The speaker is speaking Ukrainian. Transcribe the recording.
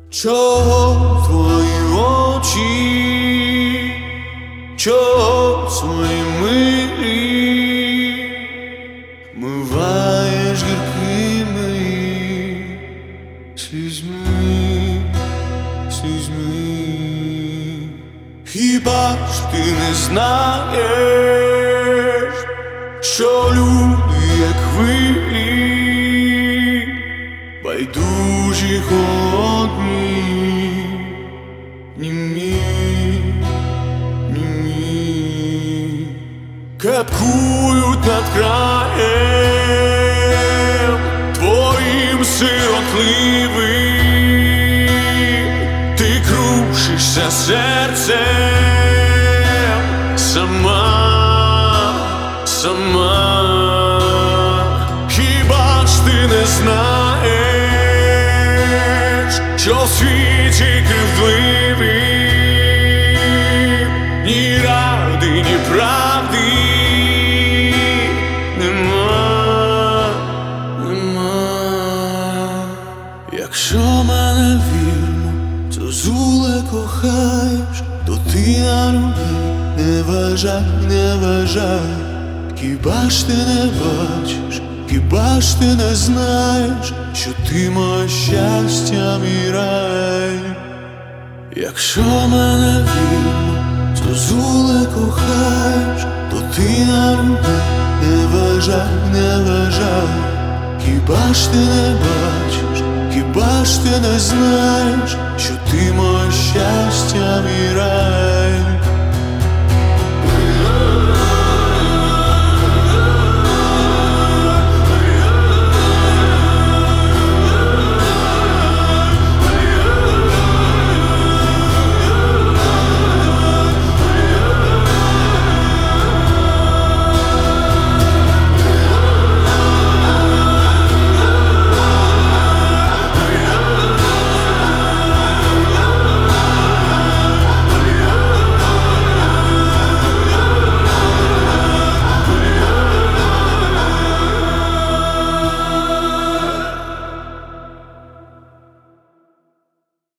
Чого твої очі, чого свої милі миваєш гіркими слізьми, слізьми? Хіба ж ти не знаєш, що люди, як хвилі, байдужі, холодні, німі, німі, кепкують над краєм твоїм сиротливим. Ти крушишся серцем сама, сама. Хіба ж ти не знаєш, що в світі кривдливим ні ради, ні правди нема, нема. Якщо мене вірно, зозуле кохаєш, то ти на людей не вважай, не вважай. Хіба ж ти не бачиш, хіба ж ти не знаєш, що ти моє щастя, мій рай? Якщо мене вірно, зозуле кохаєш, то ти на людей не вважай, не вважай. Хіба ж ти не бачиш, хіба ж ти не знаєш, що ти моє щастя, мій рай?